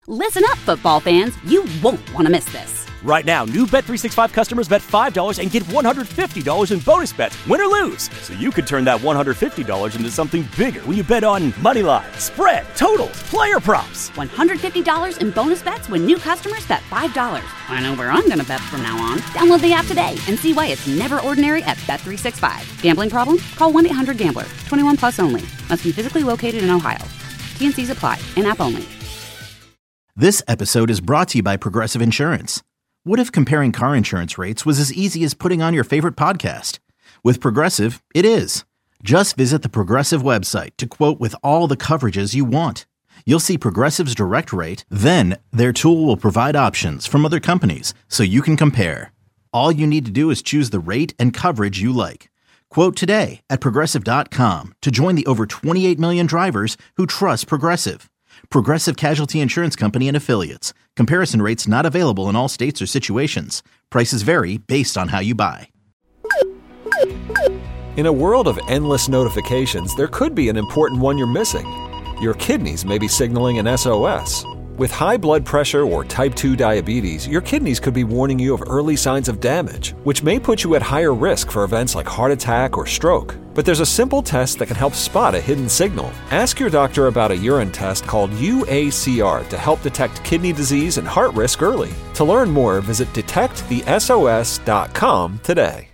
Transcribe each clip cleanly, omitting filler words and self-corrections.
Listen up, football fans. You won't want to miss this. Right now, new Bet365 customers bet $5 and get $150 in bonus bets, win or lose. So you could turn that $150 into something bigger when you bet on money line, spread, totals, player props. $150 in bonus bets when new customers bet $5. I know where I'm going to bet from now on. Download the app today and see why it's never ordinary at Bet365. Gambling problem? Call 1-800-GAMBLER. 21 plus only. Must be physically located in Ohio. T&Cs apply. In-app only. This episode is brought to you by Progressive Insurance. What if comparing car insurance rates was as easy as putting on your favorite podcast? With Progressive, it is. Just visit the Progressive website to quote with all the coverages you want. You'll see Progressive's direct rate, then their tool will provide options from other companies so you can compare. All you need to do is choose the rate and coverage you like. Quote today at Progressive.com to join the over 28 million drivers who trust Progressive. Progressive Casualty Insurance Company and Affiliates. Comparison rates not available in all states or situations. Prices vary based on how you buy. In a world of endless notifications, there could be an important one you're missing. Your kidneys may be signaling an SOS. With high blood pressure or type 2 diabetes, your kidneys could be warning you of early signs of damage, which may put you at higher risk for events like heart attack or stroke. But there's a simple test that can help spot a hidden signal. Ask your doctor about a urine test called UACR to help detect kidney disease and heart risk early. To learn more, visit detectthesos.com today.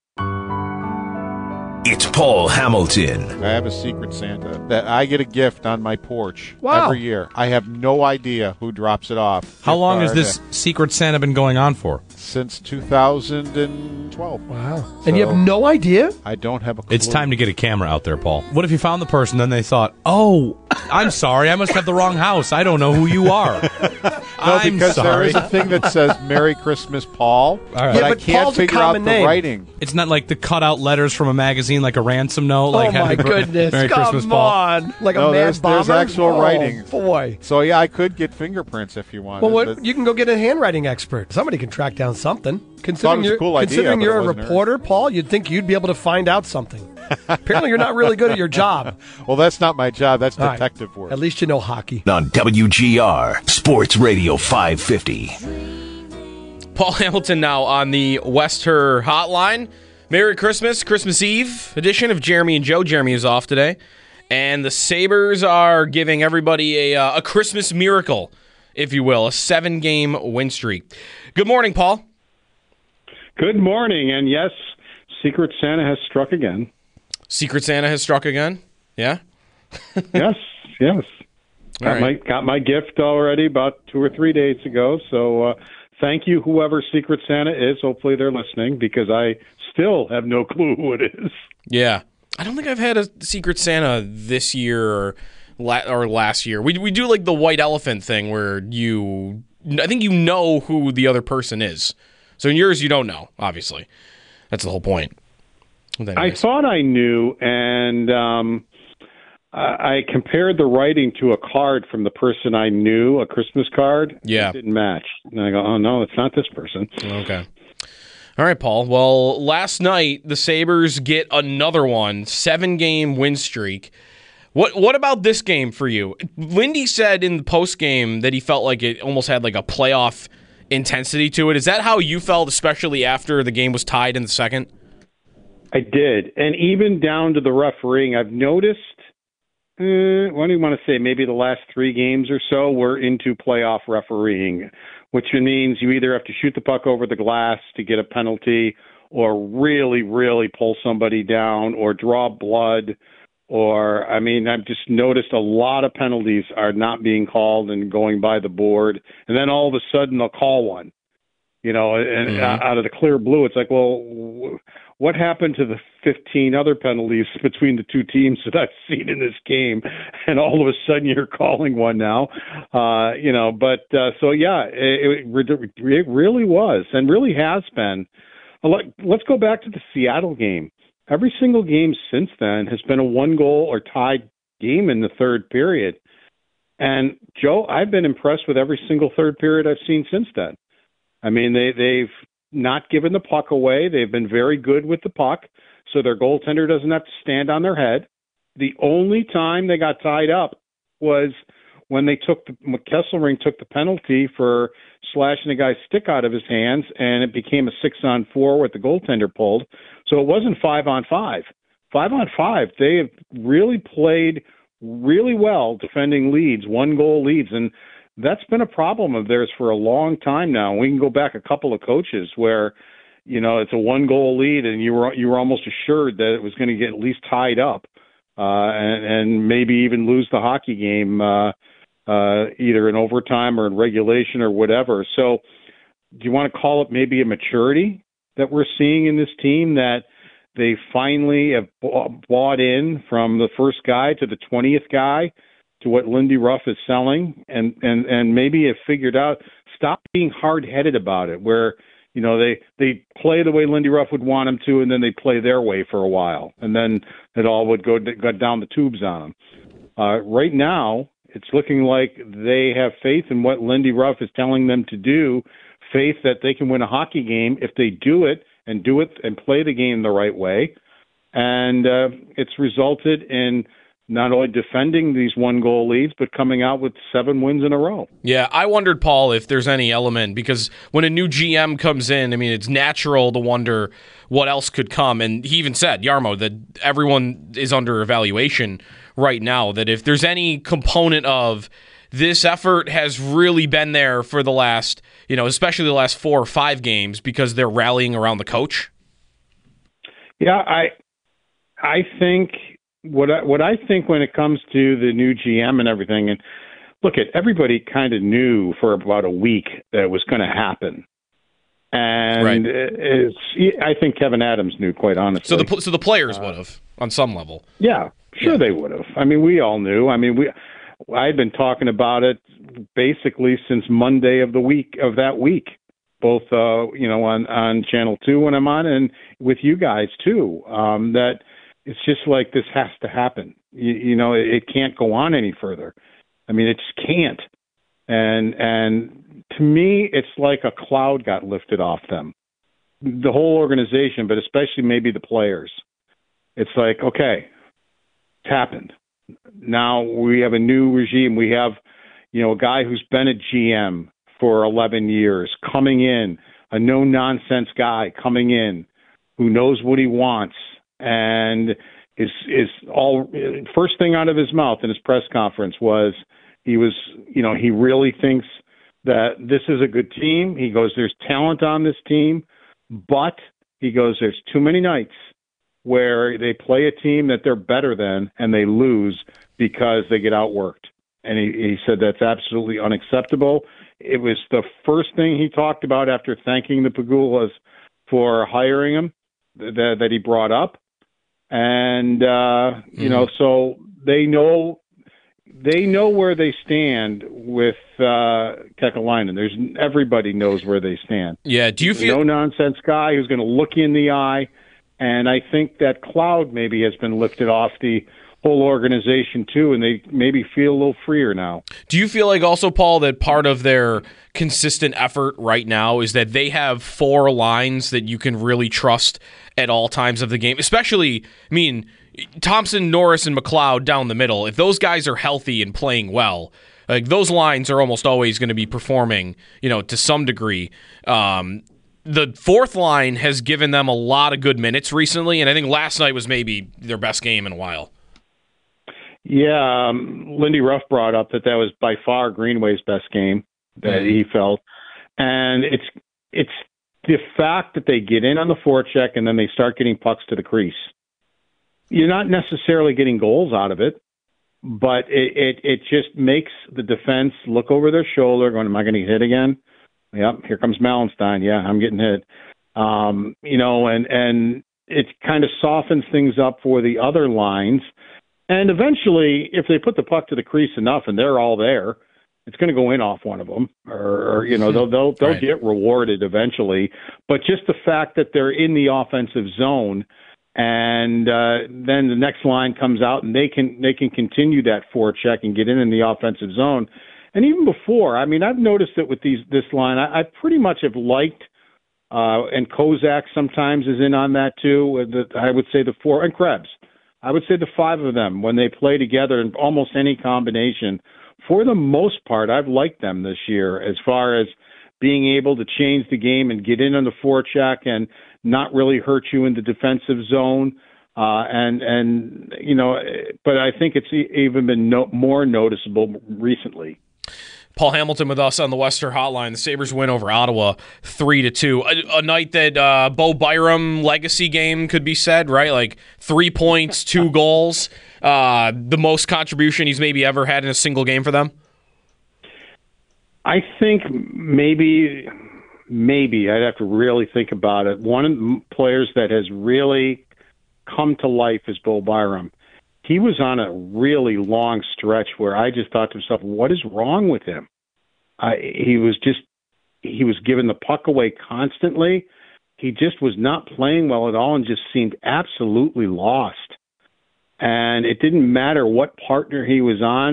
It's Paul Hamilton. I have a Secret Santa that I get a gift on my porch Wow. every year. I have no idea who drops it off. How long has this Secret Santa been going on for? Since 2012. Wow. And you have no idea? I don't have a clue. It's time to get a camera out there, Paul. What if you found the person, then they thought, oh, I'm sorry, I must have the wrong house. I don't know who you are. I'm because there sorry. is a thing that says Merry Christmas, Paul. All right. But Yeah, I but can't Paul's a figure out common the name. writing. It's not like the cutout letters from a magazine, like a ransom note. Like Oh, my Happy goodness. Merry Come Christmas, Paul. on. Like No, a mad there's bomber? actual Oh, writing. boy. So, yeah, I could get fingerprints if you want. Well, what, you can go get a handwriting expert. Somebody can track down something. Considering was a you're, cool idea, considering but you're it a wasn't hers. reporter, Paul, you'd think you'd be able to find out something. Apparently, you're not really good at your job. Well, that's not my job. That's All right. detective work. At least you know hockey. On WGR Sports Radio 550. Paul Hamilton now on the Wester Hotline. Merry Christmas, Christmas Eve edition of Jeremy and Joe. Jeremy is off today. And the Sabres are giving everybody a Christmas miracle, if you will, a 7-game win streak. Good morning, Paul. Good morning, and yes, Secret Santa has struck again. Secret Santa has struck again? Yeah? Yes. All right. Got my gift already about 2 or 3 days ago, so thank you, whoever Secret Santa is. Hopefully they're listening, because I still have no clue who it is. Yeah. I don't think I've had a Secret Santa this year or last year. We do like the white elephant thing where I think you know who the other person is. So in yours, you don't know, obviously. That's the whole point. I thought I knew, and I compared the writing to a card from the person I knew, a Christmas card. Yeah. It didn't match. And I go, oh, no, it's not this person. Okay. All right, Paul. Well, last night, the Sabres get another one, 7-game win streak. What about this game for you? Lindy said in the postgame that he felt like it almost had like a playoff intensity to it. Is that how you felt, especially after the game was tied in the second? I did. And even down to the refereeing, I've noticed, what do you want to say, maybe the last 3 games or so, we're into playoff refereeing, which means you either have to shoot the puck over the glass to get a penalty or really, really pull somebody down or draw blood. I've just noticed a lot of penalties are not being called and going by the board. And then all of a sudden they'll call one, out of the clear blue. It's like, well, what happened to the 15 other penalties between the two teams that I've seen in this game? And all of a sudden you're calling one now, it really was and really has been. Let's go back to the Seattle game. Every single game since then has been a 1-goal or tied game in the third period. And, Joe, I've been impressed with every single third period I've seen since then. I mean, they've not given the puck away. They've been very good with the puck, so their goaltender doesn't have to stand on their head. The only time they got tied up was when Kesselring took the penalty for slashing a guy's stick out of his hands, and it became a 6-on-4 with the goaltender pulled. So it wasn't 5-on-5. 5-on-5, they have really played really well defending leads, 1-goal leads, and that's been a problem of theirs for a long time now. We can go back a couple of coaches where, it's a 1-goal lead, and you were almost assured that it was going to get at least tied up, and maybe even lose the hockey game, either in overtime or in regulation or whatever. So, do you want to call it maybe a maturity that we're seeing in this team, that they finally have bought in from the first guy to the 20th guy to what Lindy Ruff is selling, and maybe have figured out, stop being hard-headed about it, where they play the way Lindy Ruff would want them to, and then they play their way for a while, and then it all would go down the tubes on them. Right now, it's looking like they have faith in what Lindy Ruff is telling them to do, faith that they can win a hockey game if they do it and play the game the right way. And it's resulted in not only defending these 1-goal leads, but coming out with 7 wins in a row. Yeah, I wondered, Paul, if there's any element, because when a new GM comes in, I mean, it's natural to wonder what else could come. And he even said, Jarmo, that everyone is under evaluation right now, that if there's any component of this effort has really been there for the last, especially the last 4 or 5 games, because they're rallying around the coach. Yeah, I think what I think when it comes to the new GM and everything, and look, everybody kind of knew for about a week that it was going to happen, and I think Kevin Adams knew, quite honestly. So the players would have on some level. Yeah, sure they would have. I mean, we all knew. I mean, I had been talking about it basically since Monday of that week, both on Channel 2 when I'm on, and with you guys too. That it's just like, this has to happen. It can't go on any further. I mean, it just can't. And to me, it's like a cloud got lifted off them, the whole organization, but especially maybe the players. It's like, okay, it's happened. Now we have a new regime. We have, a guy who's been a GM for 11 years coming in, a no-nonsense guy coming in who knows what he wants, and is all first thing out of his mouth in his press conference was he really thinks that this is a good team. He goes, there's talent on this team, but he goes, there's too many nights where they play a team that they're better than and they lose because they get outworked. And he said that's absolutely unacceptable. It was the first thing he talked about after thanking the Pegulas for hiring him that he brought up. And, so they know where they stand with Kekalainen. Everybody knows where they stand. Yeah, do you feel no-nonsense guy who's going to look you in the eye, and I think that cloud maybe has been lifted off the whole organization too, and they maybe feel a little freer now. Do you feel like also, Paul, that part of their consistent effort right now is that they have 4 lines that you can really trust at all times of the game? Especially, I mean, Thompson, Norris, and McLeod down the middle. If those guys are healthy and playing well, like those lines are almost always going to be performing, to some degree. The fourth line has given them a lot of good minutes recently, and I think last night was maybe their best game in a while. Yeah, Lindy Ruff brought up that was by far Greenway's best game that he felt, and it's the fact that they get in on the forecheck and then they start getting pucks to the crease. You're not necessarily getting goals out of it, but it just makes the defense look over their shoulder, going, "Am I going to get hit again?" Yep, here comes Malenstein. Yeah, I'm getting hit. And it kind of softens things up for the other lines. And eventually, if they put the puck to the crease enough and they're all there, it's going to go in off one of them, or they'll right. get rewarded eventually. But just the fact that they're in the offensive zone, and then the next line comes out and they can continue that forecheck and get in the offensive zone. And even before, I mean, I've noticed it with this line. I pretty much have liked, and Kozak sometimes is in on that too. I would say the 4, and Krebs. I would say the 5 of them, when they play together in almost any combination, for the most part, I've liked them this year as far as being able to change the game and get in on the forecheck and not really hurt you in the defensive zone. And you know, but I think it's even been more noticeable recently. Paul Hamilton with us on the Western Hotline. The Sabres win over Ottawa 3-2. A night that Bo Byram legacy game could be said, right? Like 3 points, 2 goals. The most contribution he's maybe ever had in a single game for them? I think maybe I'd have to really think about it. One of the players that has really come to life is Bo Byram. He was on a really long stretch where I just thought to myself, what is wrong with him? He was giving the puck away constantly. He just was not playing well at all and just seemed absolutely lost. And it didn't matter what partner he was on.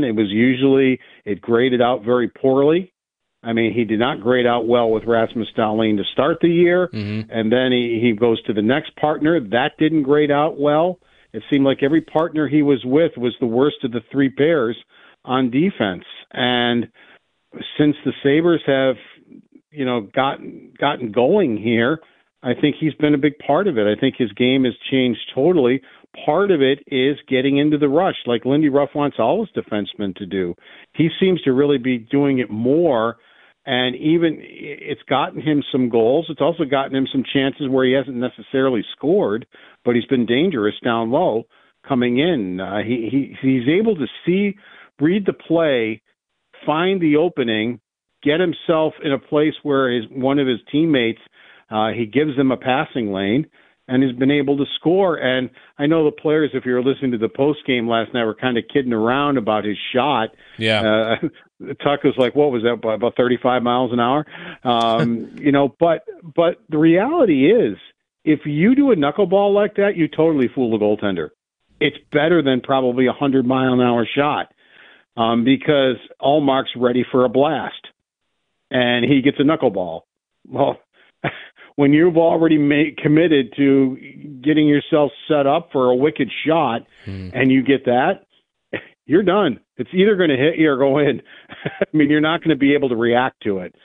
It graded out very poorly. I mean, he did not grade out well with Rasmus Dahlin to start the year. Mm-hmm. And then he goes to the next partner. That didn't grade out well. It seemed like every partner he was with was the worst of the 3 pairs on defense. And since the Sabres have, you know, gotten going here, I think he's been a big part of it. I think his game has changed totally. Part of it is getting into the rush, like Lindy Ruff wants all his defensemen to do. He seems to really be doing it more, and even it's gotten him some goals. It's also gotten him some chances where he hasn't necessarily scored, but he's been dangerous down low coming in. He's able to read the play, find the opening, get himself in a place where one of his teammates, he gives them a passing lane, and has been able to score. And I know the players, if you were listening to the post game last night, were kind of kidding around about his shot. Yeah. Tuck was like, what was that, about 35 miles an hour? You know, but the reality is, if you do a knuckleball like that, you totally fool the goaltender. It's better than probably a 100-mile-an-hour shot because Allmark's ready for a blast, and he gets a knuckleball. Well, when you've already committed to getting yourself set up for a wicked shot and you get that, you're done. It's either going to hit you or go in. I mean, you're not going to be able to react to it.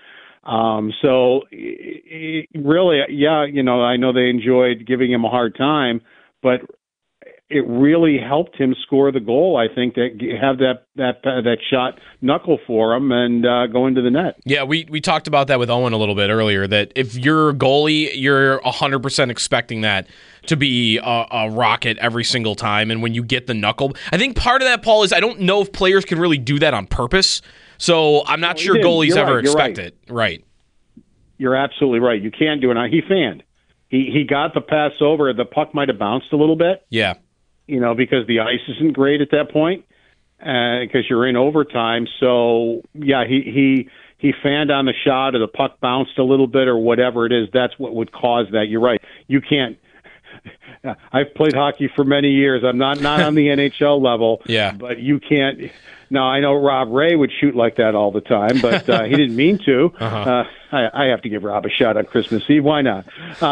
So really, yeah, you know, I know they enjoyed giving him a hard time, but it really helped him score the goal. I think that have that shot knuckle for him and go into the net. Yeah, we talked about that with Owen a little bit earlier, that if you're a goalie, you're 100% expecting that to be a rocket every single time. And when you get the knuckle, I think part of that, Paul, is I don't know if players can really do that on purpose. So I'm not sure goalies ever expect it. Right. You're absolutely right. You can't do it. He fanned. He got the pass over. The puck might have bounced a little bit. Yeah. You know, because the ice isn't great at that point, because you're in overtime. So, yeah, he fanned on the shot, or the puck bounced a little bit, or whatever it is. That's what would cause that. You're right. You can't. I've played hockey for many years. I'm not on the NHL level. Yeah. But you can't. Now, I know Rob Ray would shoot like that all the time, but he didn't mean to. Uh-huh. I have to give Rob a shot on Christmas Eve. Why not?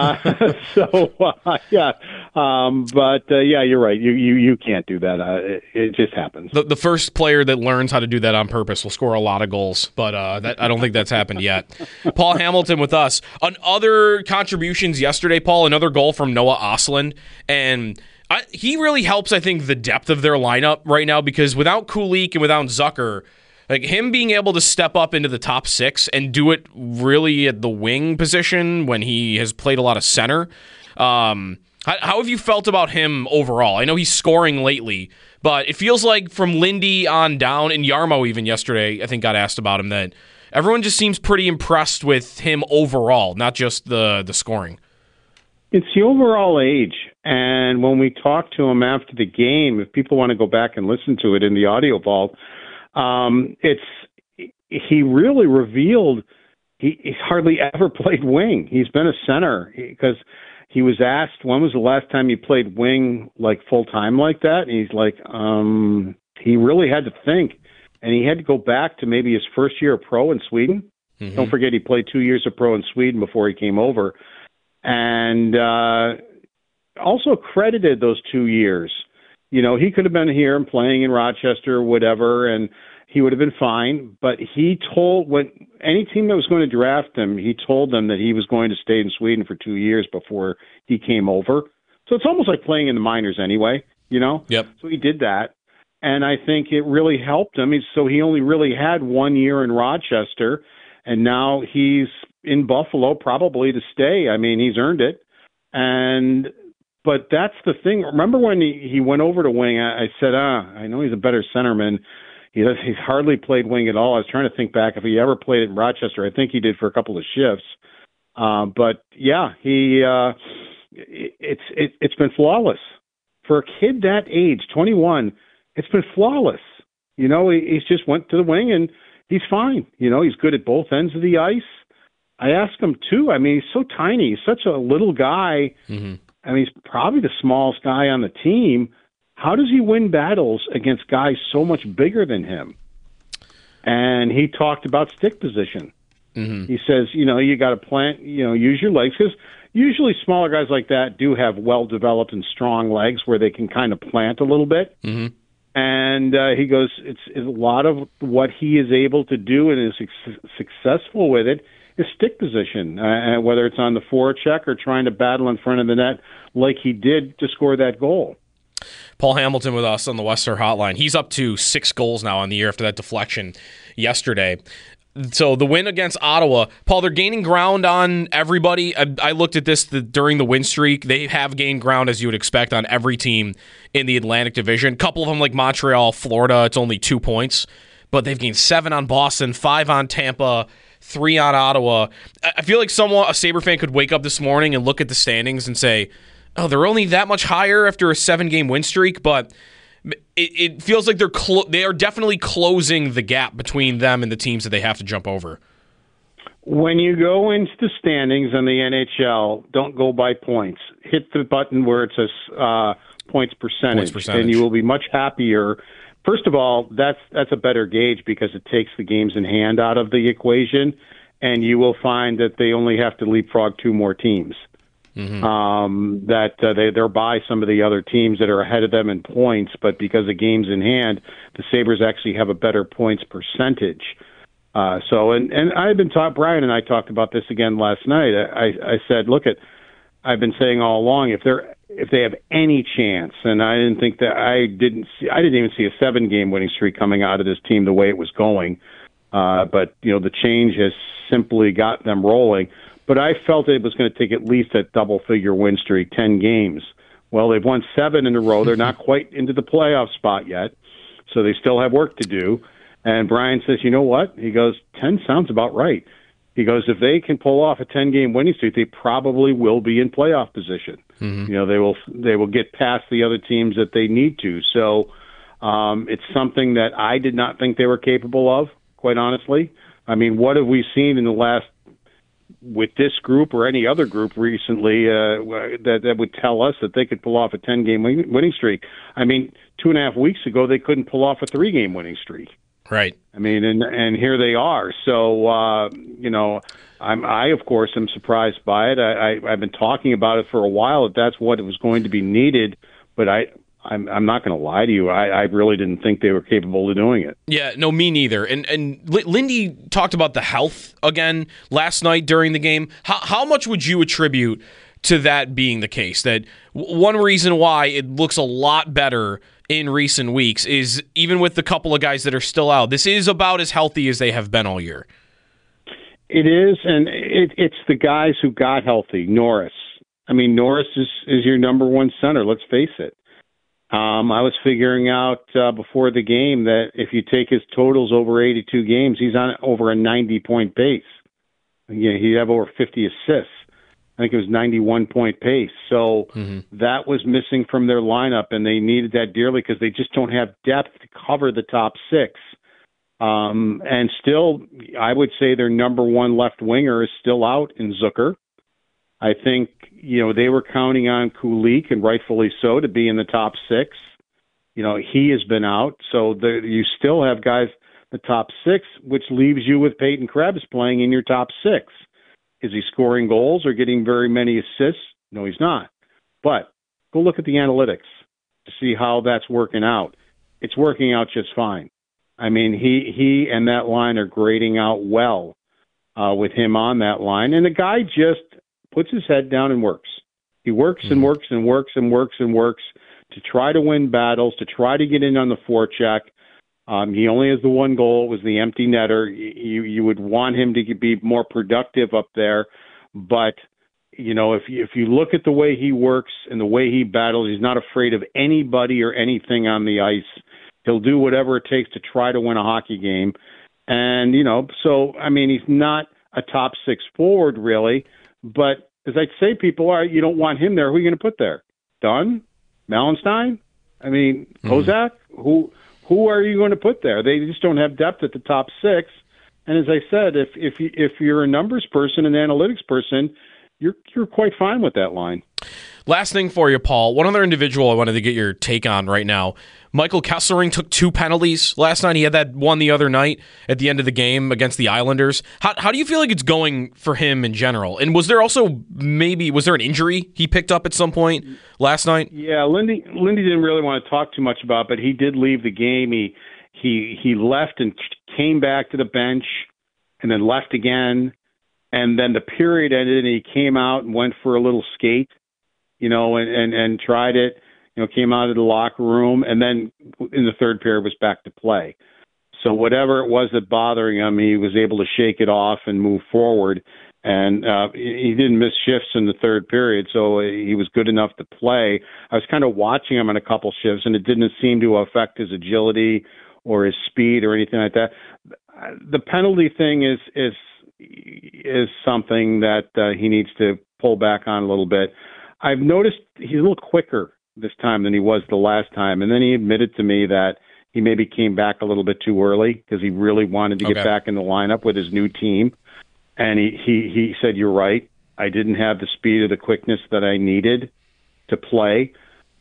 Yeah. Yeah, you're right. You can't do that. It just happens. The first player that learns how to do that on purpose will score a lot of goals, but I don't think that's happened yet. Paul Hamilton with us. On other contributions yesterday, Paul, another goal from Noah Ostlund, and he really helps, I think, the depth of their lineup right now, because without Kulich and without Zucker, like him being able to step up into the top 6 and do it really at the wing position when he has played a lot of center. How have you felt about him overall? I know he's scoring lately, but it feels like from Lindy on down, and Jarmo even yesterday, I think, got asked about him, that everyone just seems pretty impressed with him overall, not just the scoring. It's the overall age. And when we talked to him after the game, if people want to go back and listen to it in the audio vault, he really revealed he's hardly ever played wing. He's been a center, because he was asked, when was the last time he played wing like full time like that? And he's like, he really had to think. And he had to go back to maybe his first year of pro in Sweden. Mm-hmm. Don't forget, he played 2 years of pro in Sweden before he came over. And also credited those 2 years. You know, he could have been here and playing in Rochester or whatever, and he would have been fine. But he told when any team that was going to draft him, he told them that he was going to stay in Sweden for 2 years before he came over. So it's almost like playing in the minors anyway, Yep. So he did that. And I think it really helped him. So he only really had 1 year in Rochester, and now he's in Buffalo probably to stay. I mean, he's earned it. But that's the thing. Remember when he went over to wing, I said, I know he's a better centerman. He's hardly played wing at all. I was trying to think back if he ever played it in Rochester. I think he did for a couple of shifts. But yeah, it's been flawless. For a kid that age, 21, it's been flawless. He's just went to the wing and he's fine. He's good at both ends of the ice. I asked him too. I mean, he's so tiny. He's such a little guy. Mm-hmm. I mean, he's probably the smallest guy on the team. How does he win battles against guys so much bigger than him? And he talked about stick position. Mm-hmm. He says, you got to plant, use your legs, because usually smaller guys like that do have well-developed and strong legs where they can kind of plant a little bit. Mm-hmm. And he goes, it's a lot of what he is able to do and is successful with it is stick position, whether it's on the forecheck or trying to battle in front of the net like he did to score that goal. Paul Hamilton with us on the Western Hotline. He's up to 6 goals now on the year after that deflection yesterday. So the win against Ottawa, Paul, they're gaining ground on everybody. I looked at this during the win streak. They have gained ground, as you would expect, on every team in the Atlantic Division. A couple of them, like Montreal, Florida, it's only 2 points. But they've gained 7 on Boston, 5 on Tampa, 3 on Ottawa. I feel like a Sabre fan could wake up this morning and look at the standings and say, oh, they're only that much higher after a 7-game win streak, but it feels like they are definitely closing the gap between them and the teams that they have to jump over. When you go into the standings in the NHL, don't go by points. Hit the button where it says points percentage, and you will be much happier. First of all, that's a better gauge because it takes the games in hand out of the equation, and you will find that they only have to leapfrog 2 more teams. Mm-hmm. They're by some of the other teams that are ahead of them in points, but because of games in hand, the Sabres actually have a better points percentage. And I've been Brian and I talked about this again last night. I said, I've been saying all along, if they have any chance, and I didn't even see a 7-game winning streak coming out of this team the way it was going. But the change has simply got them rolling. But I felt it was going to take at least a double-figure win streak, 10 games. Well, they've won 7 in a row. They're not quite into the playoff spot yet, so they still have work to do. And Brian says, you know what? He goes, 10 sounds about right. He goes, if they can pull off a 10-game winning streak, they probably will be in playoff position. Mm-hmm. They will get past the other teams that they need to. So it's something that I did not think they were capable of, quite honestly. I mean, what have we seen in the last with this group or any other group recently that would tell us that they could pull off a 10-game winning streak? I mean, 2.5 weeks ago, they couldn't pull off a 3-game winning streak. Right. I mean, and here they are. So, I of course am surprised by it. I've been talking about it for a while that that's what it was going to be needed, but I'm not going to lie to you. I really didn't think they were capable of doing it. Yeah, no, me neither. And Lindy talked about the health again last night during the game. How much would you attribute to that being the case? That one reason why it looks a lot better in recent weeks is even with the couple of guys that are still out, this is about as healthy as they have been all year. It is, and it's the guys who got healthy. Norris. I mean, Norris is your number one center, let's face it. I was figuring out before the game that if you take his totals over 82 games, he's on over a 90-point pace. He'd have over 50 assists. I think it was 91-point pace. So that was missing from their lineup, and they needed that dearly because they just don't have depth to cover the top 6. And still, I would say their number one left winger is still out in Zucker. I think, they were counting on Kulik, and rightfully so, to be in the top 6. He has been out. So you still have guys the top 6, which leaves you with Peyton Krebs playing in your top 6. Is he scoring goals or getting very many assists? No, he's not. But go look at the analytics to see how that's working out. It's working out just fine. I mean, he and that line are grading out well with him on that line. And the guy just puts his head down and works. He works and works and works and works and works to try to win battles, to try to get in on the forecheck. He only has the one goal. It was the empty netter. You would want him to be more productive up there. But, you know, if you look at the way he works and the way he battles, he's not afraid of anybody or anything on the ice. He'll do whatever it takes to try to win a hockey game. And, you know, so, I mean, he's not a top six forward, really. But as I say, people are, you don't want him there. Who are you going to put there? Dunn? Mallenstein? I mean, Kozak? Who are you going to put there? They just don't have depth at the top six. And as I said, if you're a numbers person, an analytics person, you're quite fine with that line. Last thing for you, Paul. One other individual I wanted to get your take on right now. Michael Kesselring took 2 penalties last night. He had that one the other night at the end of the game against the Islanders. How do you feel like it's going for him in general? And was there also was there an injury he picked up at some point last night? Yeah, Lindy didn't really want to talk too much about it, but he did leave the game. He left and came back to the bench and then left again. And then the period ended and he came out and went for a little skate, you know, and tried it. You know, came out of the locker room, and then in the third period was back to play. So whatever it was that bothering him, he was able to shake it off and move forward. And he didn't miss shifts in the third period, so he was good enough to play. I was kind of watching him on a couple shifts, and it didn't seem to affect his agility or his speed or anything like that. The penalty thing is something that he needs to pull back on a little bit. I've noticed he's a little quicker this time than he was the last time. And then he admitted to me that he maybe came back a little bit too early because he really wanted to get back in the lineup with his new team. And he said, you're right. I didn't have the speed or the quickness that I needed to play.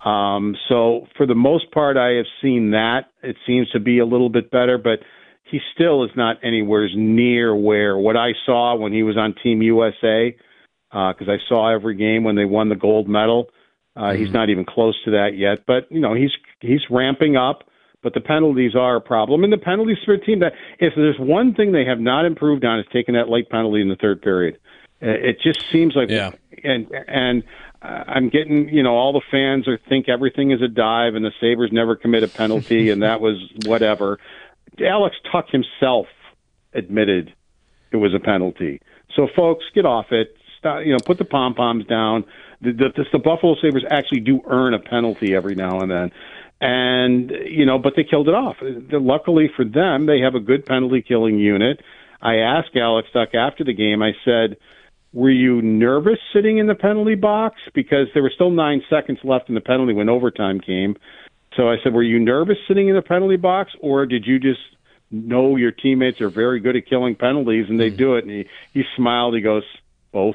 So for the most part, I have seen that. It seems to be a little bit better, but he still is not anywhere near where what I saw when he was on Team USA, because I saw every game when they won the gold medal. He's not even close to that yet, but you know he's ramping up. But the penalties are a problem, and the penalties for a team that if there's one thing they have not improved on is taking that late penalty in the third period. It just seems like, and I'm getting all the fans think everything is a dive, and the Sabres never commit a penalty, and that was whatever. Alex Tuch himself admitted it was a penalty. So folks, get off it. Stop, put the pom-poms down. The Buffalo Sabres actually do earn a penalty every now and then. And, but they killed it off. Luckily for them, they have a good penalty-killing unit. I asked Alex Tuch after the game, I said, were you nervous sitting in the penalty box? Because there were still 9 seconds left in the penalty when overtime came. So I said, were you nervous sitting in the penalty box, or did you just know your teammates are very good at killing penalties and they do it? And he smiled. He goes, both.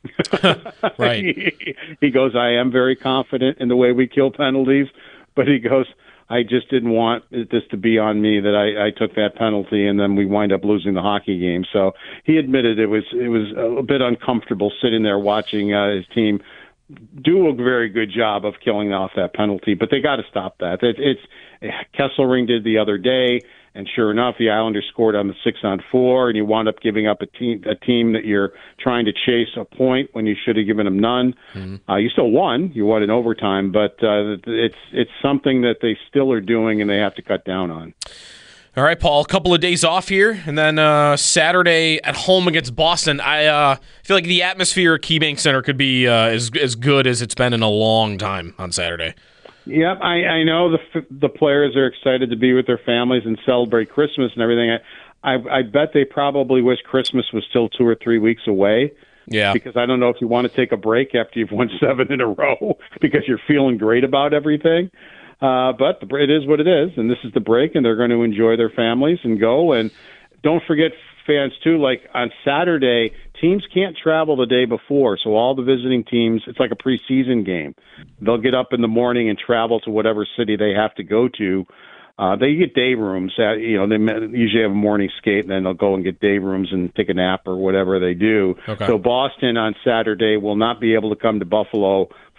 Right. He goes, I am very confident in the way we kill penalties, but he goes, I just didn't want this to be on me that I took that penalty and then we wind up losing the hockey game. So he admitted it was a bit uncomfortable sitting there watching his team do a very good job of killing off that penalty, but they got to stop that. It's Kesselring did the other day. And sure enough, the Islanders scored on the 6-on-4, and you wound up giving up a team that you're trying to chase a point when you should have given them none. Mm-hmm. You still won. You won in overtime, but it's something that they still are doing, and they have to cut down on. All right, Paul, a couple of days off here, and then Saturday at home against Boston. I feel like the atmosphere at KeyBank Center could be as good as it's been in a long time on Saturday. Yep, I know the players are excited to be with their families and celebrate Christmas and everything. I bet they probably wish Christmas was still 2 or 3 weeks away. Yeah. Because I don't know if you want to take a break after you've won 7 in a row because you're feeling great about everything. But it is what it is, and this is the break, and they're going to enjoy their families and go. And don't forget, fans, too, like on Saturday, teams can't travel the day before, so all the visiting teams, it's like a preseason game. They'll get up in the morning and travel to whatever city they have to go to. They get day rooms. They usually have a morning skate, and then they'll go and get day rooms and take a nap or whatever they do. Okay. So Boston on Saturday will not be able to come to Buffalo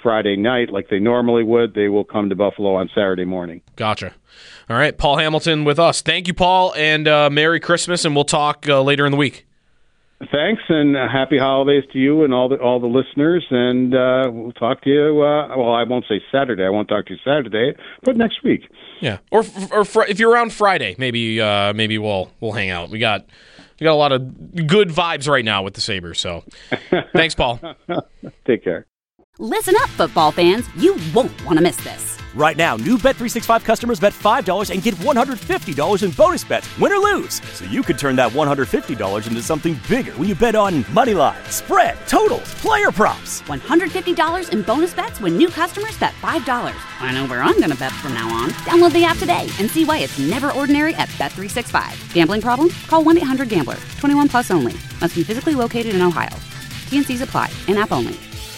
Friday night like they normally would. They will come to Buffalo on Saturday morning. Gotcha. All right, Paul Hamilton with us. Thank you, Paul, and Merry Christmas, and we'll talk later in the week. Thanks, and happy holidays to you and all the listeners. And we'll talk to you. Well, I won't say Saturday. I won't talk to you Saturday, but next week. Yeah, or if you're around Friday, maybe we'll hang out. We got a lot of good vibes right now with the Sabres. So, thanks, Paul. Take care. Listen up, football fans. You won't want to miss this. Right now, new Bet365 customers bet $5 and get $150 in bonus bets, win or lose. So you could turn that $150 into something bigger when you bet on money line, spread, totals, player props. $150 in bonus bets when new customers bet $5. I know where I'm going to bet from now on. Download the app today and see why it's never ordinary at Bet365. Gambling problem? Call 1-800-GAMBLER. 21 plus only. Must be physically located in Ohio. T&Cs apply. In-app only.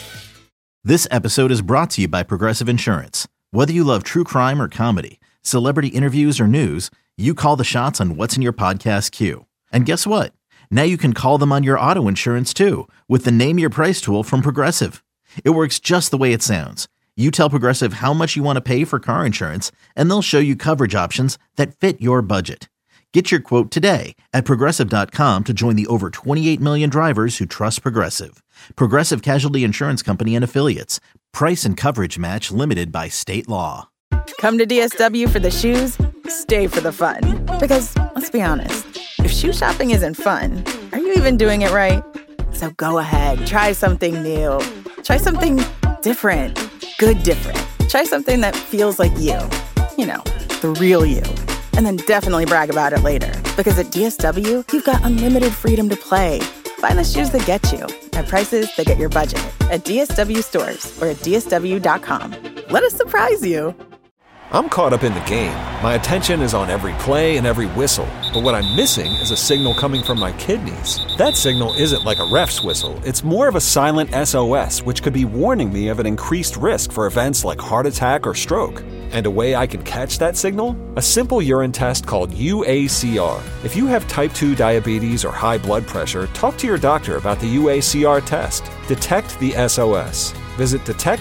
This episode is brought to you by Progressive Insurance. Whether you love true crime or comedy, celebrity interviews or news, you call the shots on what's in your podcast queue. And guess what? Now you can call them on your auto insurance too with the Name Your Price tool from Progressive. It works just the way it sounds. You tell Progressive how much you want to pay for car insurance, and they'll show you coverage options that fit your budget. Get your quote today at Progressive.com to join the over 28 million drivers who trust Progressive. Progressive Casualty Insurance Company and Affiliates. Price and coverage match limited by state law. Come to DSW for the shoes, stay for the fun. Because, let's be honest, if shoe shopping isn't fun, are you even doing it right? So go ahead, try something new. Try something different. Good different. Try something that feels like you. You know, the real you. And then definitely brag about it later. Because at DSW, you've got unlimited freedom to play. Find the shoes that get you at prices that get your budget at DSW stores or at DSW.com. Let us surprise you. I'm caught up in the game. My attention is on every play and every whistle. But what I'm missing is a signal coming from my kidneys. That signal isn't like a ref's whistle. It's more of a silent SOS, which could be warning me of an increased risk for events like heart attack or stroke. And a way I can catch that signal? A simple urine test called UACR. If you have type 2 diabetes or high blood pressure, talk to your doctor about the UACR test. Detect the SOS. Visit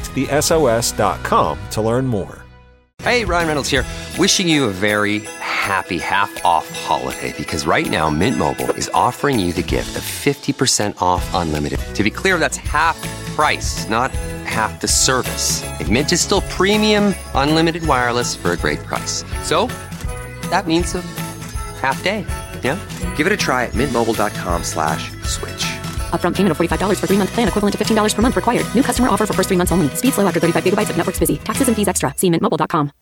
detectthesos.com to learn more. Hey, Ryan Reynolds here, wishing you a very happy half-off holiday, because right now Mint Mobile is offering you the gift of 50% off unlimited. To be clear, that's half price, not half the service. Like, Mint is still premium unlimited wireless for a great price. So that means a half day, yeah? Give it a try at mintmobile.com/switch. Upfront payment of $45 for 3-month plan, equivalent to $15 per month required. New customer offer for first 3 months only. Speed slow after 35 gigabytes if network's busy. Taxes and fees extra. See mintmobile.com.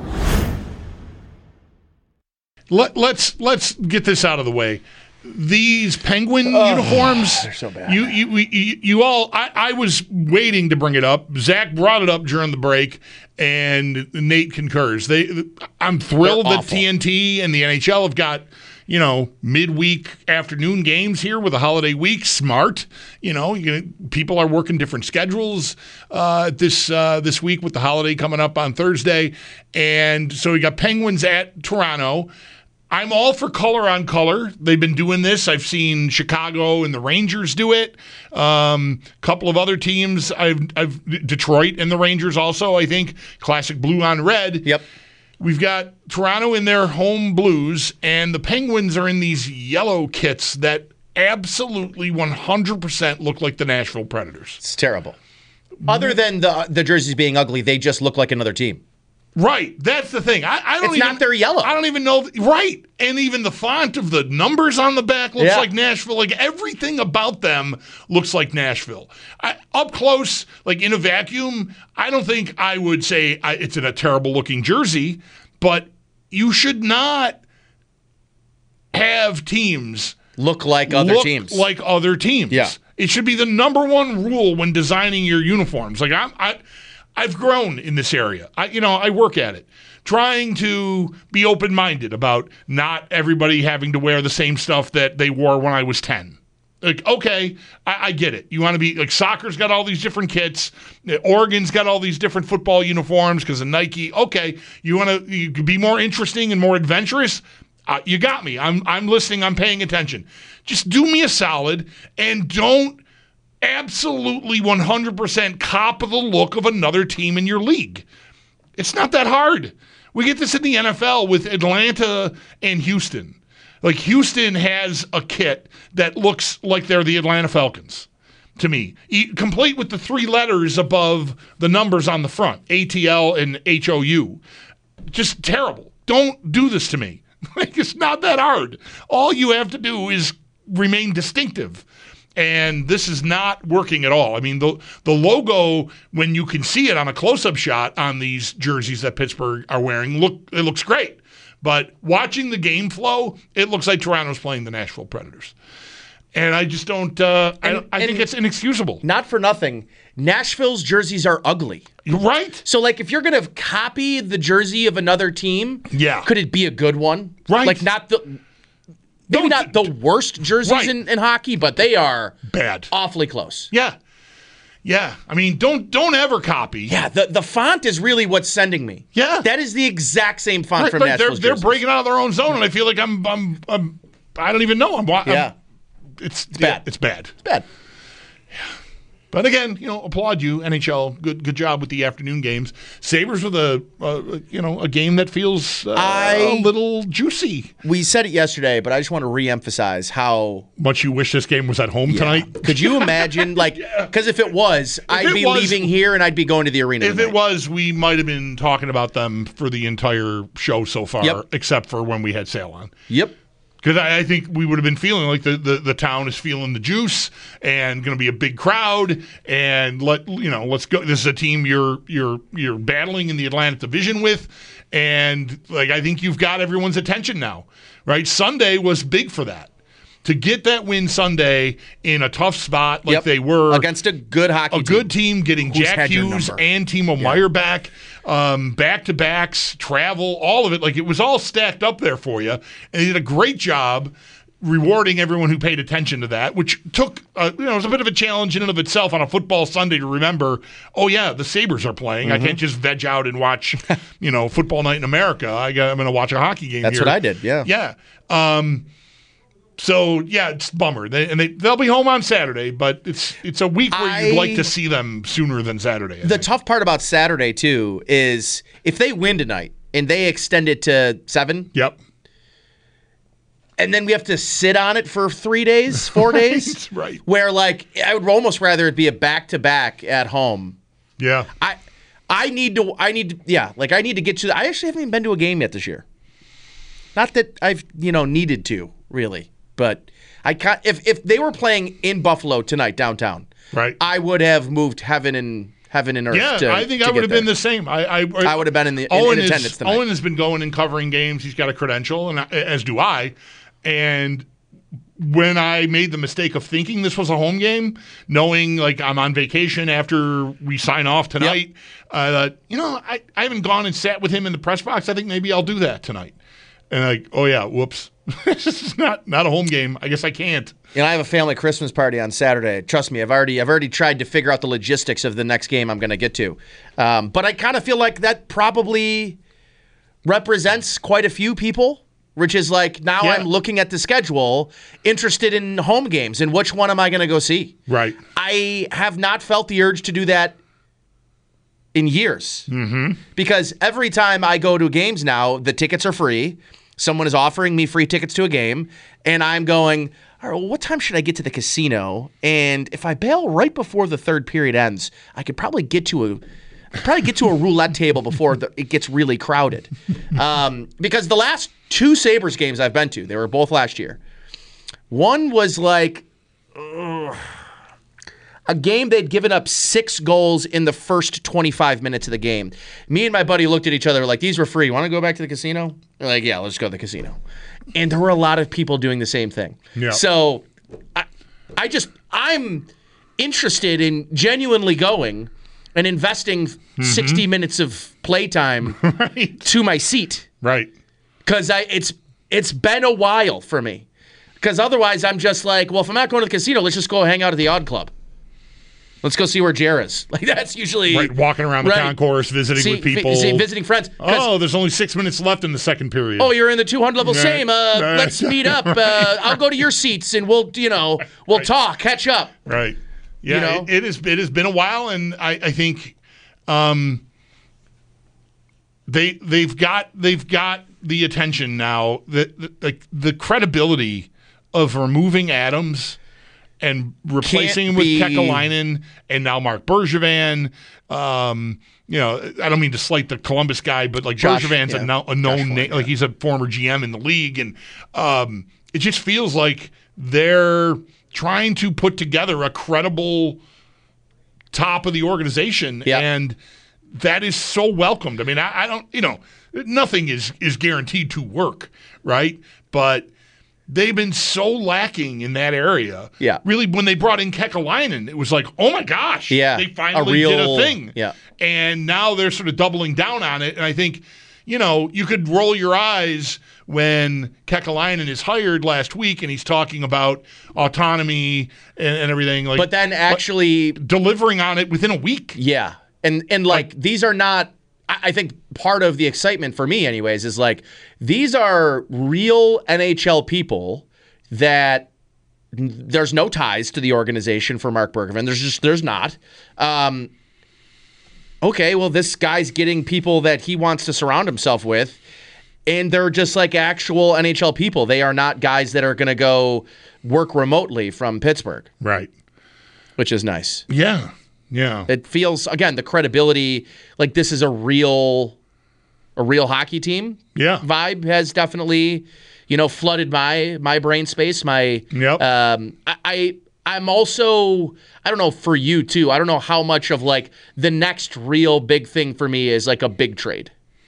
Let's get this out of the way. These Penguin uniforms, they're so bad. You all, I was waiting to bring it up. Zach brought it up during the break, and Nate concurs. I'm thrilled that TNT and the NHL have got, midweek afternoon games here with a holiday week. Smart. People are working different schedules this week with the holiday coming up on Thursday. And so we got Penguins at Toronto. I'm all for color on color. They've been doing this. I've seen Chicago and the Rangers do it. Couple of other teams. I've Detroit and the Rangers also, I think. Classic blue on red. Yep. We've got Toronto in their home blues, and the Penguins are in these yellow kits that absolutely 100% look like the Nashville Predators. It's terrible. Other than the jerseys being ugly, they just look like another team. Right. That's the thing. It's not their yellow. I don't even know. Right. And even the font of the numbers on the back looks like Nashville. Like, everything about them looks like Nashville. Up close, like in a vacuum, I don't think I would say it's in a terrible looking jersey, but you should not have teams look like other teams. Yeah. It should be the number one rule when designing your uniforms. Like, I've grown in this area. I work at it, trying to be open-minded about not everybody having to wear the same stuff that they wore when I was 10. Like, okay, I get it. You want to be like, soccer's got all these different kits. Oregon's got all these different football uniforms because of Nike. Okay, you could be more interesting and more adventurous. You got me. I'm listening. I'm paying attention. Just do me a solid and don't absolutely 100% copy the look of another team in your league. It's not that hard. We get this in the NFL with Atlanta and Houston. Like, Houston has a kit that looks like they're the Atlanta Falcons, to me. Complete with the 3 letters above the numbers on the front, ATL and HOU. Just terrible. Don't do this to me. Like, it's not that hard. All you have to do is remain distinctive. And this is not working at all. I mean, the logo, when you can see it on a close-up shot on these jerseys that Pittsburgh are wearing, it looks great. But watching the game flow, it looks like Toronto's playing the Nashville Predators. And I just don't I think it's inexcusable. Not for nothing, Nashville's jerseys are ugly. Right. So, like, if you're going to copy the jersey of another team, could it be a good one? Right. Like, not the worst jerseys in hockey, but they are bad, awfully close. Yeah. Yeah. I mean, don't ever copy. Yeah, the font is really what's sending me. Yeah. That is the exact same font from Nashville's They're breaking out of their own zone, and I feel like I don't even know. It's bad. It's bad. It's bad. But again, applaud you, NHL. Good job with the afternoon games. Sabres with a game that feels a little juicy. We said it yesterday, but I just want to reemphasize how much you wish this game was at home tonight. Could you imagine? Because if it was, I'd be leaving here and I'd be going to the arena. If it was, we might have been talking about them for the entire show so far, except for when we had Sale on. Yep. Because I think we would have been feeling like the town is feeling the juice and going to be a big crowd, and let's go. This is a team you're battling in the Atlantic Division with, and I think you've got everyone's attention now, right? Sunday was big for that. To get that win Sunday in a tough spot like they were against a good hockey team. A good team getting Jack Hughes and Timo Meier back, back-to-backs, travel, all of it. Like, it was all stacked up there for you. And they did a great job rewarding everyone who paid attention to that, which took, it was a bit of a challenge in and of itself on a football Sunday to remember, the Sabres are playing. I can't just veg out and watch, Football Night in America. I'm going to watch a hockey game That's here. what I did, yeah. Yeah. So, it's a bummer. They'll be home on Saturday, but it's a week where you'd like to see them sooner than Saturday. The tough part about Saturday, too, is if they win tonight and they extend it to 7. Yep. And then we have to sit on it for 3 days, 4 days. Right. Where, I would almost rather it be a back-to-back at home. Yeah. I need to get to I actually haven't even been to a game yet this year. Not that I've, needed to, really. But if they were playing in Buffalo tonight downtown, right, I would have moved heaven and earth. Yeah, I think I would have been the same. I would have been in attendance tonight. Owen has been going and covering games. He's got a credential, and as do I. And when I made the mistake of thinking this was a home game, knowing I'm on vacation after we sign off tonight, I haven't gone and sat with him in the press box. I think maybe I'll do that tonight. And whoops. This is not a home game. I guess I can't. I have a family Christmas party on Saturday. Trust me, I've already tried to figure out the logistics of the next game I'm going to get to. But I kind of feel like that probably represents quite a few people, which is I'm looking at the schedule, interested in home games and which one am I going to go see? Right. I have not felt the urge to do that in years. Mm-hmm. Because every time I go to games now, the tickets are free. Someone is offering me free tickets to a game, and I'm going, all right, well, what time should I get to the casino? And if I bail right before the third period ends, I could probably get to a roulette table before it gets really crowded. Because the last 2 Sabres games I've been to, they were both last year. One was a game they'd given up 6 goals in the first 25 minutes of the game. Me and my buddy looked at each other like, these were free. Want to go back to the casino? We're like, yeah, let's go to the casino. And there were a lot of people doing the same thing. Yeah. So I'm interested in genuinely going and investing 60 minutes of playtime to my seat. Right. Because it's been a while for me. Because otherwise I'm just like, well, if I'm not going to the casino, let's just go hang out at the Odd Club. Let's go see where Jera's. That's usually... Right, walking around the concourse, visiting with people. Visiting friends. There's only 6 minutes left in the second period. Oh, you're in the 200 level. Same. Let's meet up. I'll go to your seats and we'll talk, catch up. Right. Yeah, you know? it has been a while, and I think they've got the attention now, the credibility of removing Adams and replacing him with Kekalainen and now Mark Bergevin. You know, I don't mean to slight the Columbus guy, but like Bergevin's a known name. Like he's a former GM in the league, and it just feels like they're trying to put together a credible top of the organization, and that is so welcomed. I mean, I don't, you know, nothing is guaranteed to work, right? But they've been so lacking in that area. Yeah. Really, when they brought in Kekalainen, it was like, oh my gosh, they finally did a thing. Yeah. And now they're sort of doubling down on it. And I think, you know, you could roll your eyes when Kekalainen is hired last week and he's talking about autonomy and everything. Like, but then actually delivering on it within a week. Yeah. And like these are not, I think part of the excitement for me anyways is like these are real NHL people that there's no ties to the organization for Mark Bergevin. There's not. Okay, well, this guy's getting people that he wants to surround himself with, and they're just like actual NHL people. They are not guys that are going to go work remotely from Pittsburgh. Right. Which is nice. Yeah. Yeah. It feels, again, the credibility, like this is a real hockey team. Yeah. Vibe has definitely, you know, flooded my brain space. I'm also, I don't know, for you too, I don't know how much of like the next real big thing for me is like a big trade.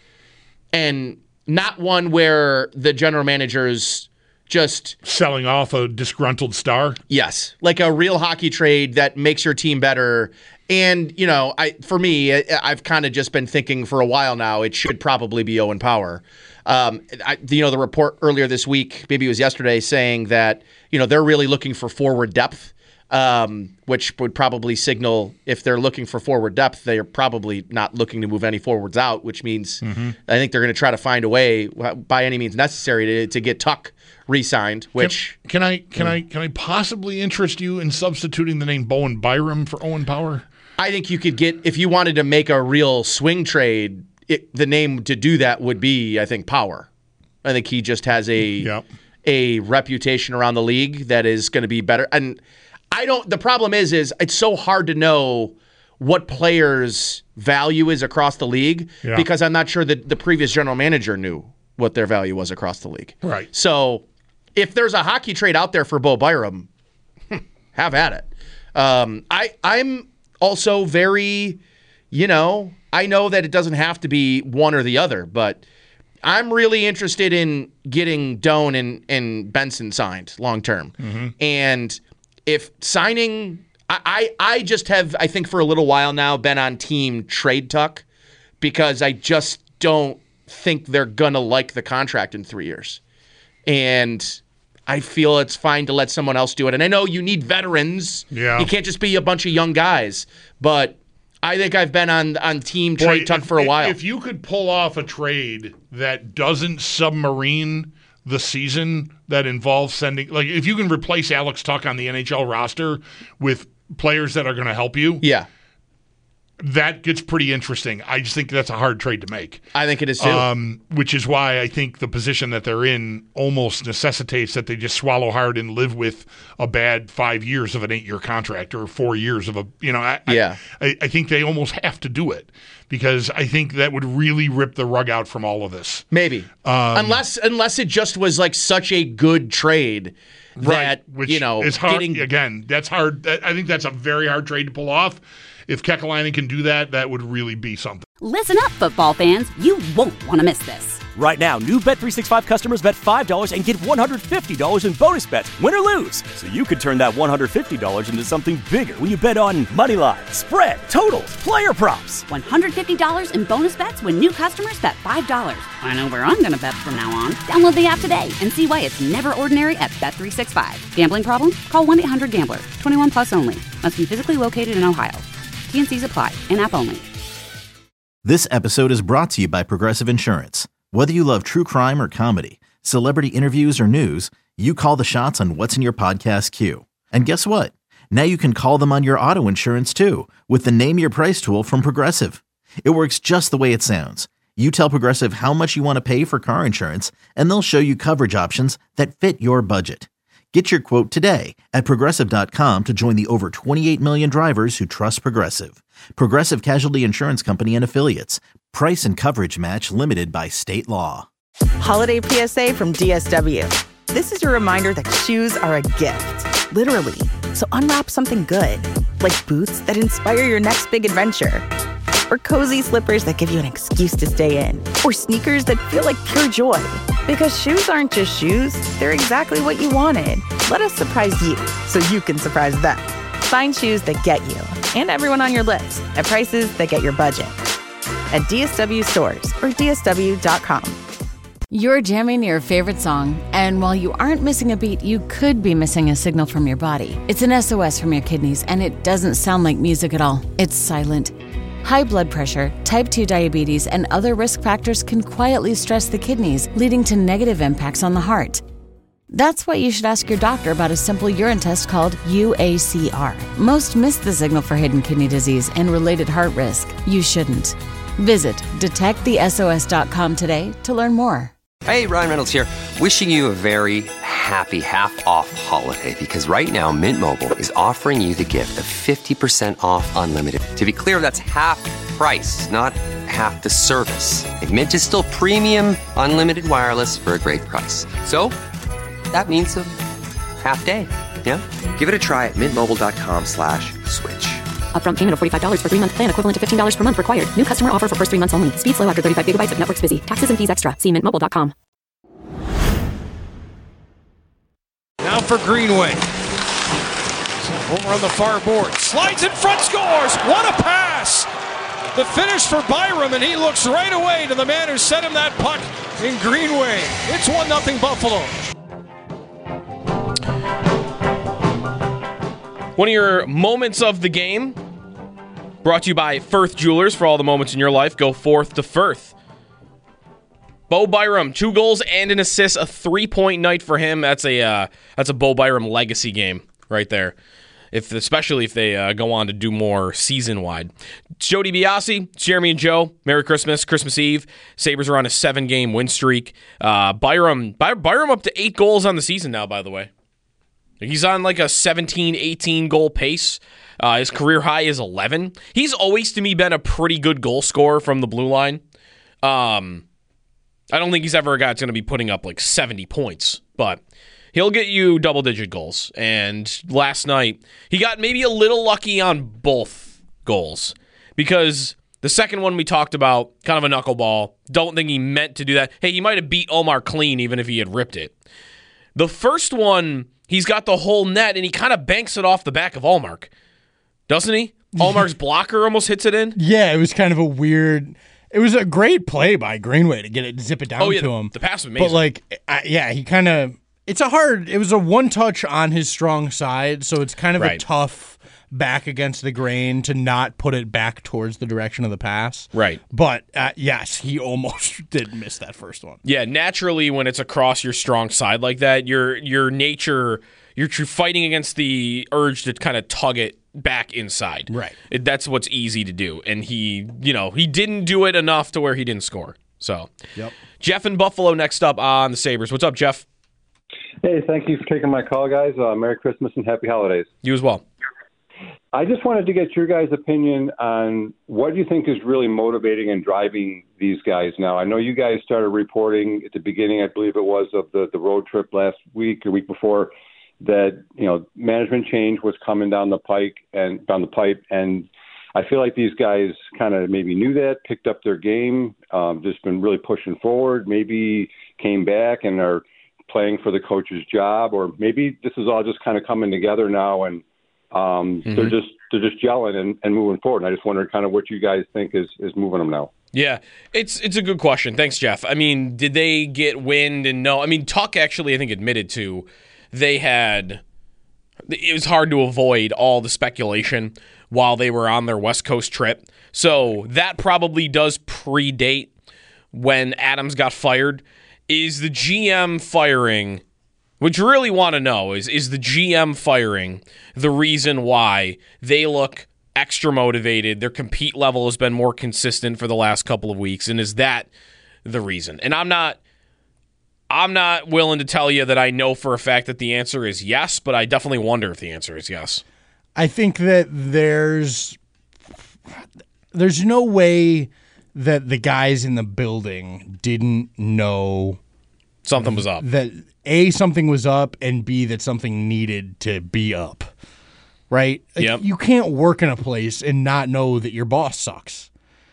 And not one where the general manager's just selling off a disgruntled star. Yes. Like a real hockey trade that makes your team better. And, you know, for me, I've kind of just been thinking for a while now, it should probably be Owen Power. The report earlier this week, maybe it was yesterday, saying that, you know, they're really looking for forward depth, which would probably signal if they're looking for forward depth, they're probably not looking to move any forwards out, which means I think they're going to try to find a way by any means necessary to get Tuck re-signed. Which can I possibly interest you in substituting the name Bowen Byram for Owen Power? I think you could get, if you wanted to make a real swing trade, the name to do that would be, I think, Power. I think he just has a reputation around the league that is going to be better. And the problem is it's so hard to know what players' value is across the league because I'm not sure that the previous general manager knew what their value was across the league. Right. So if there's a hockey trade out there for Bo Byram, have at it. I'm also very, you know, I know that it doesn't have to be one or the other, but I'm really interested in getting Doan and Benson signed long term. And if signing, I just have, I think for a little while now, been on team trade Tuck because I just don't think they're going to like the contract in 3 years. And I feel it's fine to let someone else do it. And I know you need veterans. Yeah. You can't just be a bunch of young guys. But I think I've been on team trade Tuck for a while. If you could pull off a trade that doesn't submarine the season, that involves sending, like if you can replace Alex Tuck on the NHL roster with players that are going to help you. Yeah. That gets pretty interesting. I just think that's a hard trade to make. I think it is too. Which is why I think the position that they're in almost necessitates that they just swallow hard and live with a bad 5 years of an 8-year contract or 4 years of a, you know, I think they almost have to do it because I think that would really rip the rug out from all of this. Maybe. Unless it just was like such a good trade that, which you know, is hard. Again, that's hard. I think that's a very hard trade to pull off. If Kekalainen can do that, that would really be something. Listen up, football fans. You won't want to miss this. Right now, new Bet365 customers bet $5 and get $150 in bonus bets, win or lose. So you could turn that $150 into something bigger when you bet on moneyline, spread, totals, player props. $150 in bonus bets when new customers bet $5. I know where I'm going to bet from now on. Download the app today and see why it's never ordinary at Bet365. Gambling problem? Call 1-800-GAMBLER. 21 plus only. Must be physically located in Ohio. T&Cs apply. In-app only. This episode is brought to you by Progressive Insurance. Whether you love true crime or comedy, celebrity interviews or news, you call the shots on what's in your podcast queue. And guess what? Now you can call them on your auto insurance too with the Name Your Price tool from Progressive. It works just the way it sounds. You tell Progressive how much you want to pay for car insurance, and they'll show you coverage options that fit your budget. Get your quote today at Progressive.com to join the over 28 million drivers who trust Progressive. Progressive Casualty Insurance Company and Affiliates. Price and coverage match limited by state law. Holiday PSA from DSW. This is your reminder that shoes are a gift, literally. So unwrap something good, like boots that inspire your next big adventure, or cozy slippers that give you an excuse to stay in, or sneakers that feel like pure joy. Because shoes aren't just shoes, they're exactly what you wanted. Let us surprise you so you can surprise them. Find shoes that get you and everyone on your list at prices that get your budget. At DSW stores or DSW.com. You're jamming your favorite song, and while you aren't missing a beat, you could be missing a signal from your body. It's an SOS from your kidneys, and it doesn't sound like music at all. It's silent. High blood pressure, type 2 diabetes, and other risk factors can quietly stress the kidneys, leading to negative impacts on the heart. That's why you should ask your doctor about a simple urine test called UACR. Most miss the signal for hidden kidney disease and related heart risk. You shouldn't. Visit detectthesos.com today to learn more. Hey, Ryan Reynolds here, wishing you a very happy half-off holiday, because right now Mint Mobile is offering you the gift of 50% off unlimited. To be clear, that's half price, not half the service. And Mint is still premium unlimited wireless for a great price. So that means a half day, yeah? Give it a try at mintmobile.com/switch. Upfront payment of $45 for 3-month plan, equivalent to $15 per month required. New customer offer for first 3 months only. Speed slow after 35 gigabytes if network's busy. Taxes and fees extra. See mintmobile.com. Now for Greenway. Over on the far board. Slides in front, scores! What a pass! The finish for Byram, and he looks right away to the man who sent him that puck in Greenway. It's 1-0 Buffalo. One of your moments of the game, brought to you by Firth Jewelers. For all the moments in your life, go forth to Firth. Bo Byram, 2 goals and an assist, a 3-point night for him. That's a Bo Byram legacy game right there. Especially if they go on to do more season-wide. It's Joe DiBiase, it's Jeremy and Joe. Merry Christmas, Christmas Eve. Sabres are on a 7-game win streak. Byram up to 8 goals on the season now, by the way. He's on like a 17, 18 goal pace. His career high is 11. He's always, to me, been a pretty good goal scorer from the blue line. I don't think he's ever a guy that's going to be putting up like 70 points, but he'll get you double-digit goals. And last night, he got maybe a little lucky on both goals, because the second one we talked about, kind of a knuckleball. Don't think he meant to do that. Hey, he might have beat Omar clean even if he had ripped it. The first one, he's got the whole net, and he kind of banks it off the back of Allmark. Doesn't he? Allmark's blocker almost hits it in? Yeah, it was kind of a weird... It was a great play by Greenway to zip it down to him. The pass was amazing. But, he kind of... It was a one-touch on his strong side, so it's kind of a tough back against the grain to not put it back towards the direction of the pass. Right. But, yes, he almost did miss that first one. Yeah, naturally, when it's across your strong side like that, your nature, you're fighting against the urge to kind of tug it back inside. Right. That's what's easy to do. And he didn't do it enough to where he didn't score. So, yep. Jeff in Buffalo next up on the Sabres. What's up, Jeff? Hey, thank you for taking my call, guys. Merry Christmas and Happy Holidays. You as well. I just wanted to get your guys' opinion on what do you think is really motivating and driving these guys now. I know you guys started reporting at the beginning, I believe it was, of the road trip last week or week before, that management change was coming down the pipe, and I feel like these guys kind of maybe knew that, picked up their game, just been really pushing forward, maybe came back and are playing for the coach's job, or maybe this is all just kind of coming together now, and they're just gelling and moving forward. And I just wondered kind of what you guys think is moving them now. Yeah, it's a good question. Thanks, Jeff. I mean, did they get wind and know? I mean, Tuck actually, I think, admitted to it was hard to avoid all the speculation while they were on their West Coast trip. So that probably does predate when Adams got fired. Is the GM firing What you really want to know is the GM firing the reason why they look extra motivated, their compete level has been more consistent for the last couple of weeks, and is that the reason? And I'm not willing to tell you that I know for a fact that the answer is yes, but I definitely wonder if the answer is yes. I think that there's no way that the guys in the building didn't know something was up. That A, something was up, and B, that something needed to be up. Right? Yep. You can't work in a place and not know that your boss sucks.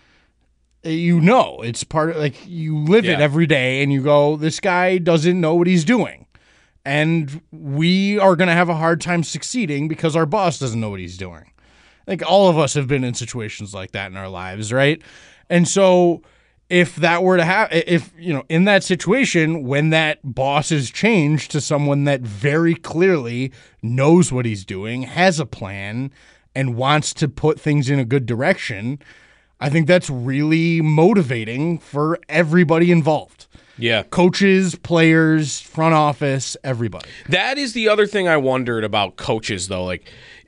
You know, it's part of, like, you live it every day and you go, this guy doesn't know what he's doing. And we are going to have a hard time succeeding because our boss doesn't know what he's doing. Like, all of us have been in situations like that in our lives, right? And so if that were to happen, if, in that situation, when that boss is changed to someone that very clearly knows what he's doing, has a plan, and wants to put things in a good direction, I think that's really motivating for everybody involved. Yeah. Coaches, players, front office, everybody. That is the other thing I wondered about coaches, though. Like,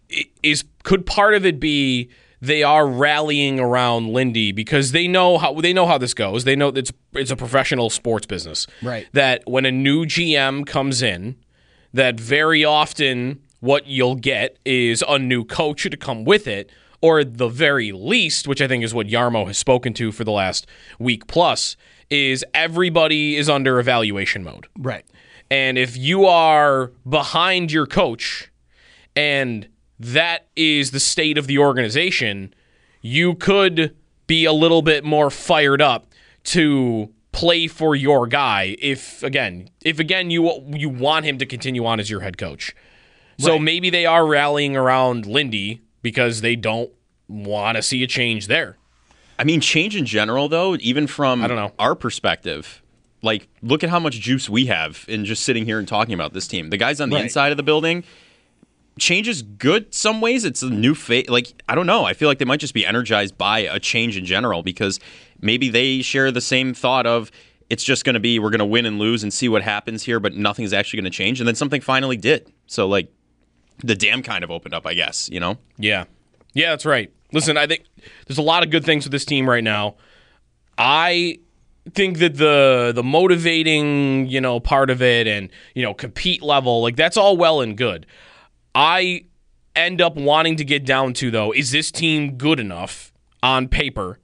could part of it be they are rallying around Lindy because they know how this goes. They know it's a professional sports business. Right. That when a new GM comes in, that very often what you'll get is a new coach to come with it, or at the very least, which I think is what Yarmo has spoken to for the last week plus, is everybody is under evaluation mode. Right. And if you are behind your coach and that is the state of the organization, you could be a little bit more fired up to play for your guy if again you want him to continue on as your head coach. So Right. maybe they are rallying around Lindy because they don't want to see a change there. I mean, change in general, though, even from our perspective, like, look at how much juice we have in just sitting here and talking about this team. The guys on the inside of the building, change is good some ways. It's a new phase. Like, I don't know. I feel like they might just be energized by a change in general because maybe they share the same thought of it's just going to be we're going to win and lose and see what happens here, but nothing's actually going to change. And then something finally did. So, like, the dam kind of opened up, I guess, Yeah. Yeah, that's right. Listen, I think there's a lot of good things with this team right now. I think that the motivating, part of it and, compete level, like, that's all well and good. I end up wanting to get down to, though, is this team good enough on paper,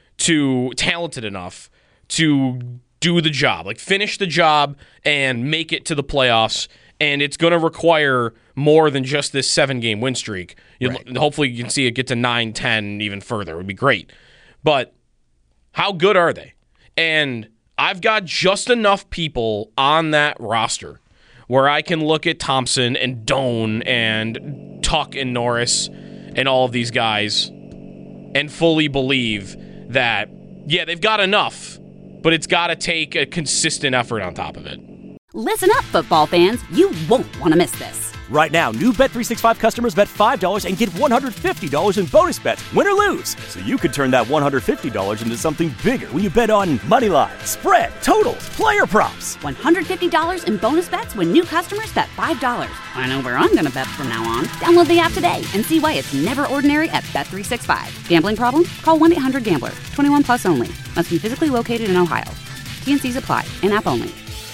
talented enough to do the job, like finish the job and make it to the playoffs? And it's going to require more than just this 7-game win streak. Right. Hopefully you can see it get to 9, 10, even further. It would be great. But how good are they? And I've got just enough people on that roster where I can look at Thompson and Doan and Tuck and Norris and all of these guys and fully believe that, yeah, they've got enough, but it's got to take a consistent effort on top of it. Listen up, football fans. You won't want to miss this. Right now, new Bet365 customers bet $5 and get $150 in bonus bets, win or lose. So you could turn that $150 into something bigger when you bet on moneyline, spread, totals, player props. $150 in bonus bets when new customers bet $5. I know where I'm going to bet from now on. Download the app today and see why it's never ordinary at Bet365. Gambling problem? Call 1-800-GAMBLER. 21 plus only. Must be physically located in Ohio. T&Cs apply. In-app only.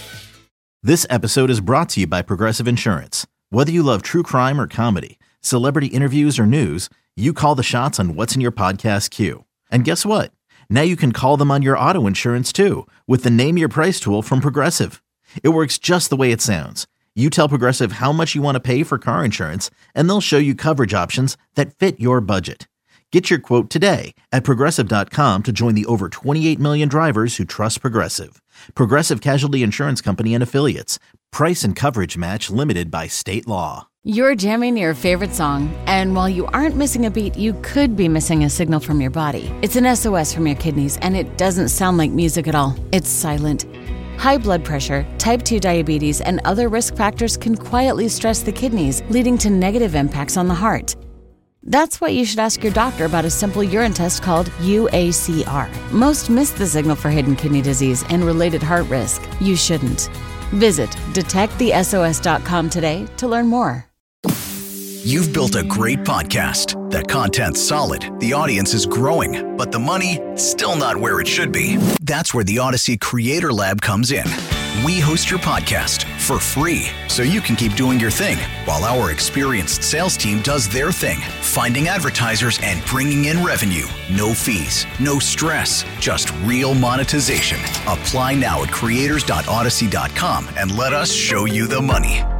This episode is brought to you by Progressive Insurance. Whether you love true crime or comedy, celebrity interviews or news, you call the shots on what's in your podcast queue. And guess what? Now you can call them on your auto insurance too with the Name Your Price tool from Progressive. It works just the way it sounds. You tell Progressive how much you want to pay for car insurance, and they'll show you coverage options that fit your budget. Get your quote today at Progressive.com to join the over 28 million drivers who trust Progressive. Progressive Casualty Insurance Company and Affiliates. Price and coverage match limited by state law. You're jamming your favorite song, and while you aren't missing a beat, you could be missing a signal from your body. It's an SOS from your kidneys, and it doesn't sound like music at all. It's silent. High blood pressure, type 2 diabetes, and other risk factors can quietly stress the kidneys, leading to negative impacts on the heart. That's why you should ask your doctor about a simple urine test called UACR. Most miss the signal for hidden kidney disease and related heart risk. You shouldn't. Visit detectthesos.com today to learn more. You've built a great podcast. The content's solid, the audience is growing, but the money, still not where it should be. That's where the Odyssey Creator Lab comes in. We host your podcast for free, so you can keep doing your thing, while our experienced sales team does their thing, finding advertisers and bringing in revenue. No fees, no stress, just real monetization. Apply now at creators.odyssey.com and let us show you the money.